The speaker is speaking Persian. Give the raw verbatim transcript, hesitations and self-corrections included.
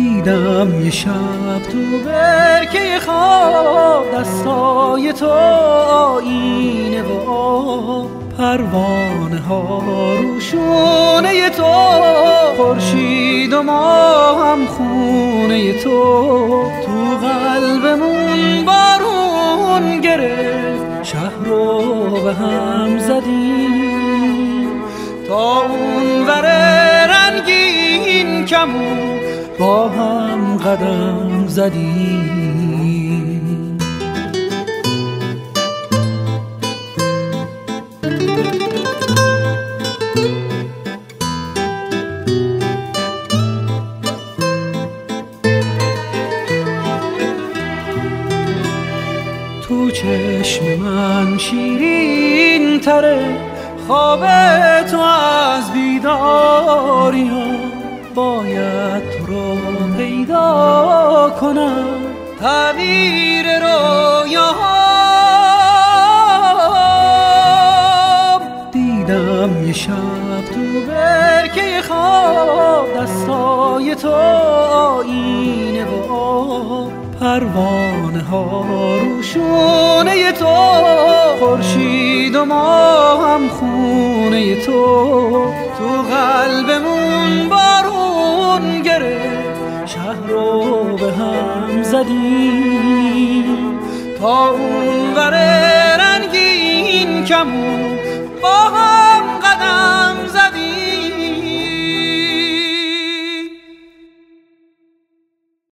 دیدم یه شب تو برکه خواب دستای تو آینه و آب، پروانه ها روشونه تو، خورشید و ما هم خونه تو. تو قلبمون بارون گرفت، شهر رو به هم زدیم، تا اون ور رنگین کمون با هم قدم زدیم. تو چشم من شیرین تره خواب تو از بیداری ها، باید تو رو پیدا کنم تعبیر رویاهام. دیدم یه شب تو برکه خواب دستای تو آینه و آب، پروانه ها روشونه تو، خورشید و ما هم خونه تو. تو قلبمون بارون گرفت، شهر رو به هم زدیم، تا اون ور رنگین کمون با هم